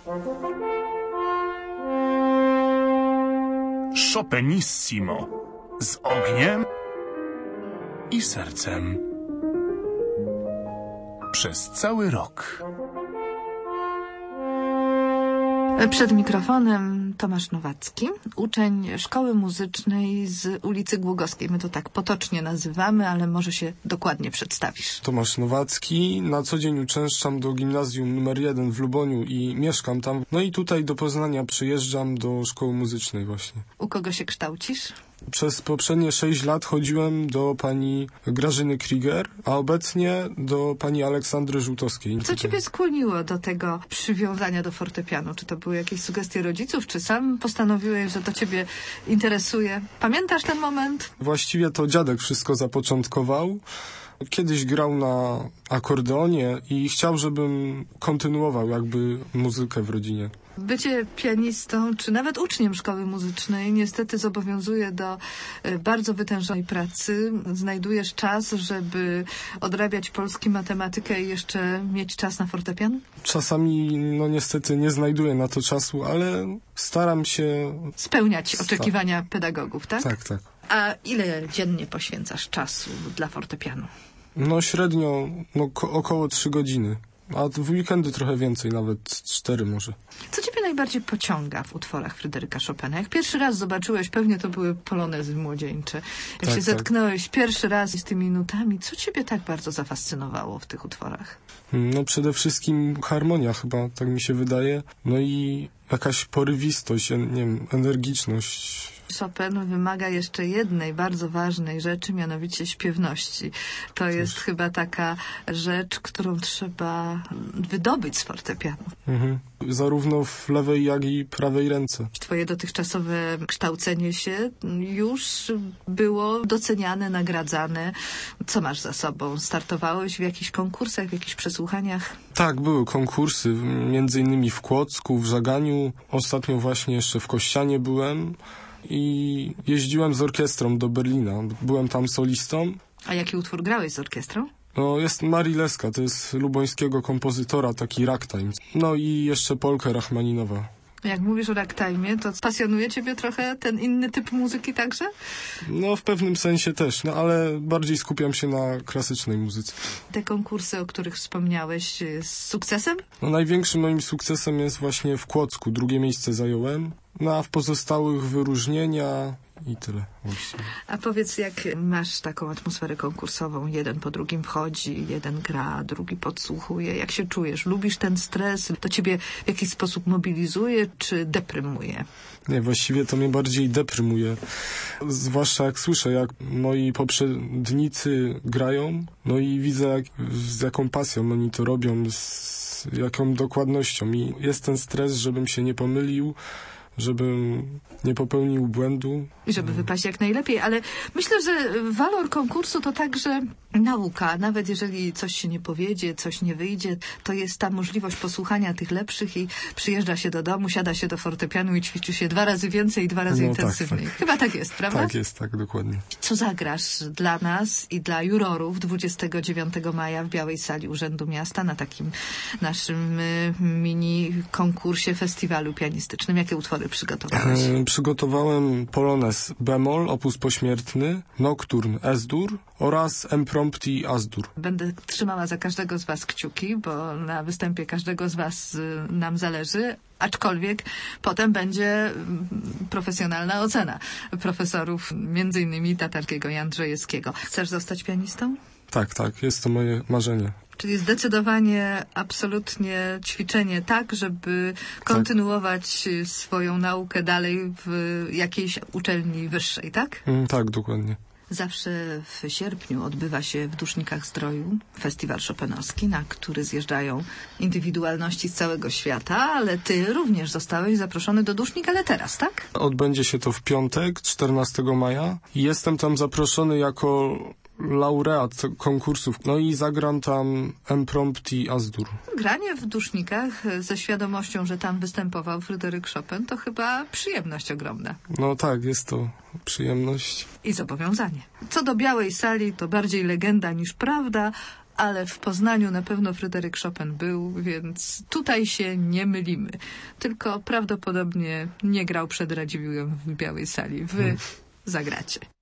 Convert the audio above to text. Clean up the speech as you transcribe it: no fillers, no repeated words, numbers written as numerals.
Chopinissimo. Z ogniem i sercem. Przez cały rok. Przed mikrofonem Tomasz Nowacki, uczeń szkoły muzycznej z ulicy Głogowskiej. My to tak potocznie nazywamy, ale może się dokładnie przedstawisz. Tomasz Nowacki. Na co dzień uczęszczam do gimnazjum nr 1 w Luboniu i mieszkam tam. No i tutaj do Poznania przyjeżdżam do szkoły muzycznej właśnie. U kogo się kształcisz? Przez poprzednie 6 lat chodziłem do pani Grażyny Krieger, a obecnie do pani Aleksandry Żółtowskiej. Co ciebie skłoniło do tego przywiązania do fortepianu? Czy to były jakieś sugestie rodziców, czy sam postanowiłeś, że to ciebie interesuje? Pamiętasz ten moment? Właściwie to dziadek wszystko zapoczątkował. Kiedyś grał na akordeonie i chciał, żebym kontynuował jakby muzykę w rodzinie. Bycie pianistą, czy nawet uczniem szkoły muzycznej niestety zobowiązuje do bardzo wytężonej pracy. Znajdujesz czas, żeby odrabiać polski, matematykę i jeszcze mieć czas na fortepian? Czasami, niestety nie znajduję na to czasu, ale staram się... Spełniać oczekiwania pedagogów, tak? Tak, tak. A ile dziennie poświęcasz czasu dla fortepianu? Średnio około 3 godziny. A w weekendy trochę więcej, nawet 4 może. Co ciebie najbardziej pociąga w utworach Fryderyka Chopina? Jak pierwszy raz zobaczyłeś, pewnie to były polonezy młodzieńcze. Jak się zetknąłeś pierwszy raz z tymi nutami, co ciebie tak bardzo zafascynowało w tych utworach? Przede wszystkim harmonia chyba, tak mi się wydaje. I jakaś porywistość, nie wiem, energiczność. Chopin wymaga jeszcze jednej bardzo ważnej rzeczy, mianowicie śpiewności. To jest chyba taka rzecz, którą trzeba wydobyć z fortepianu. Zarówno w lewej, jak i prawej ręce. Twoje dotychczasowe kształcenie się już było doceniane, nagradzane. Co masz za sobą? Startowałeś w jakichś konkursach, w jakichś przesłuchaniach? Tak, były konkursy, między innymi w Kłodzku, w Żaganiu. Ostatnio właśnie jeszcze w Kościanie byłem. I jeździłem z orkiestrą do Berlina. Byłem tam solistą. A jaki utwór grałeś z orkiestrą? Jest Marii Leska, to jest lubońskiego kompozytora, taki ragtime. I jeszcze polkę Rachmaninowa. Jak mówisz o ragtime'ie, to pasjonuje ciebie trochę ten inny typ muzyki także? W pewnym sensie też, ale bardziej skupiam się na klasycznej muzyce. Te konkursy, o których wspomniałeś, z sukcesem? Największym moim sukcesem jest właśnie w Kłodzku. 2. miejsce zająłem. A w pozostałych wyróżnienia i tyle właściwie. A powiedz, jak masz taką atmosferę konkursową? Jeden po drugim wchodzi, jeden gra, drugi podsłuchuje. Jak się czujesz? Lubisz ten stres? To ciebie w jakiś sposób mobilizuje czy deprymuje? Nie, właściwie to mnie bardziej deprymuje. Zwłaszcza jak słyszę, jak moi poprzednicy grają. I widzę, z jaką pasją oni to robią, z jaką dokładnością. I jest ten stres, żebym się nie pomylił, żebym nie popełnił błędu. I żeby wypaść jak najlepiej, ale myślę, że walor konkursu to także nauka. Nawet jeżeli coś się nie powiedzie, coś nie wyjdzie, to jest ta możliwość posłuchania tych lepszych i przyjeżdża się do domu, siada się do fortepianu i ćwiczy się 2 razy więcej i 2 razy intensywniej. Tak. Chyba tak jest, prawda? Tak jest, tak, dokładnie. Co zagrasz dla nas i dla jurorów 29 maja w Białej Sali Urzędu Miasta na takim naszym mini konkursie, festiwalu pianistycznym? Jakie utwory przygotowałeś? Przygotowałem polonez bemol, opus pośmiertny, nocturn S-dur oraz impromptu As-dur. Będę trzymała za każdego z was kciuki, bo na występie każdego z was nam zależy, aczkolwiek potem będzie profesjonalna ocena profesorów, między innymi Tatarskiego i Andrzejewskiego. Chcesz zostać pianistą? Tak, jest to moje marzenie. Czyli zdecydowanie, absolutnie ćwiczenie tak, żeby kontynuować swoją naukę dalej w jakiejś uczelni wyższej, tak? Tak, dokładnie. Zawsze w sierpniu odbywa się w Dusznikach Zdroju festiwal chopinowski, na który zjeżdżają indywidualności z całego świata, ale ty również zostałeś zaproszony do Dusznik, ale teraz, tak? Odbędzie się to w piątek, 14 maja. Jestem tam zaproszony jako laureat konkursów, i zagram tam impromptu As-dur. Granie w Dusznikach ze świadomością, że tam występował Fryderyk Chopin, to chyba przyjemność ogromna. Tak, jest to przyjemność. I zobowiązanie. Co do Białej Sali, to bardziej legenda niż prawda, ale w Poznaniu na pewno Fryderyk Chopin był, więc tutaj się nie mylimy. Tylko prawdopodobnie nie grał przed Radziwiłłem w Białej Sali. Wy zagracie.